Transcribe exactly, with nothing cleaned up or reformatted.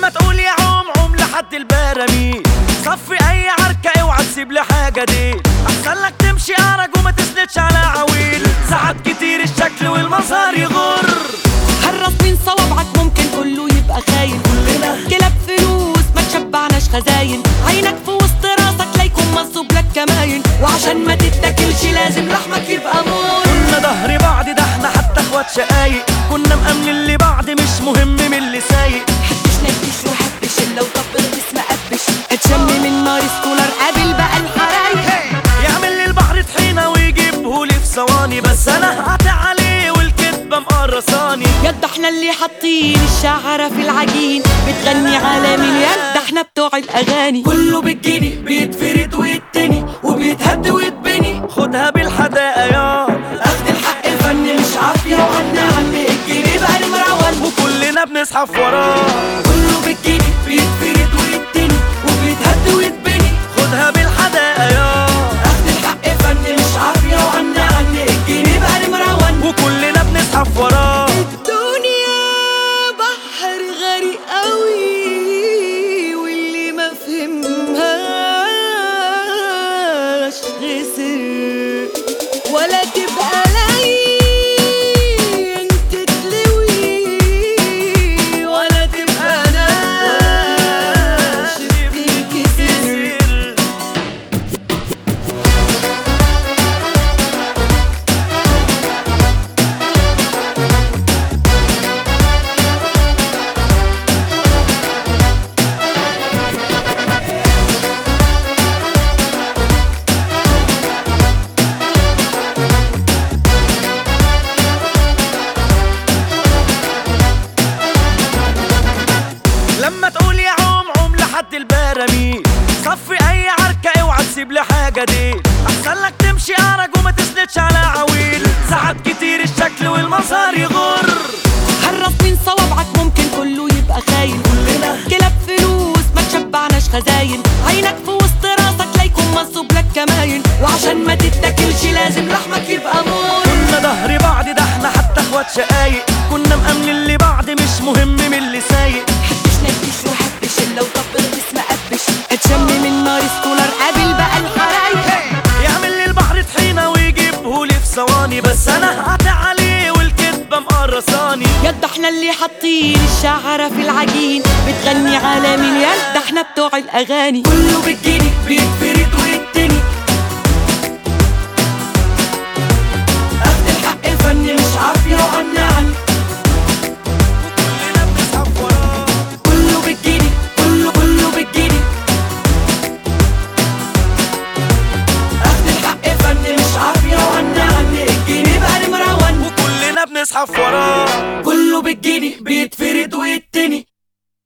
لما تقول يا عوم عوم لحد البراميل، صفي اي عركة اوعى تسيب لي حاجة دي، احسن لك تمشي ارج وما تسندش على عويل، ساعات كتير الشكل والمظهر يغر. حرص من صوابعك ممكن كله يبقى خاين، كلنا كلاب فلوس ما تشبعناش خزاين، عينك في وسط راسك لا يكون منصوب لك كماين، وعشان ما تتاكلش لازم لحمك يبقى مور. كنا ظهر بعض ده احنا حتى اخوات شقايق، كنا مأمنين لبعض مش مهم من اللي سايق. حبش نكش وحبش الا وطبل اسم قبش، اتشم من نار سكولر قابل بقى الحرايق، يعمل لي البحر طحينة ويجيبهولي في ثواني، بس انا هقطع عليه والكدبة مقرصاني. يد احنا اللي حاطين الشعرة في العجين، بتغني على مليان ده احنا بتوع الاغاني، كله بالجني بيتفرد ويتني وبيتهد ويتبني، خدها بالحداقة يا اخد الحق فن مش عافية، وعنا عم الجنيه بقى نمرون وكلنا بنزحف وراه. كله بالجني بيتفرد ويتني وبيتهد ويتبني، خدها بالحداقة يا اخد الحق فن مش عافية، وعنا عم الجنيه بقى نمرون وكلنا بنزحف وراه. الدنيا بحر غريق قوي، واللي ما فهمهاش خسر، ولا تبقى لين تتلوي، ولا تبقى ناشف تنكسر. لما تقول يا عوم عوم لحد البراميل، صفي اي عركة اوعى تسيب لي حاجة دي، احسن لك تمشي ارج وما تسندش على عويل، ساعات كتير الشكل والمظهر يغر. حرص من صوابعك ممكن كله يبقى خاين، كلنا كلاب فلوس ما تشبعناش خزاين، عينك في وسط راسك لا يكون منصوب لك كماين، وعشان ما تتاكلش لازم لحمك يبقى مور. كنا ظهر بعض ده احنا حتى اخوات شقايق، كنا مأمنين لبعض مش مهم من اللي سايق. حبش نكش وحبش الا وطبل اسم قبش، اتشم من نار سكولر قابل بقى الحرايق، يعمل لي البحر طحينة ويجيبهولي في ثواني، بس انا هقطع عليه والكدبة مقرصاني. يد احنا اللي حاطين الشعرة في العجين، بتغني على مليان ده احنا بتوع الاغاني، كله بالجني بيتفرد ويتني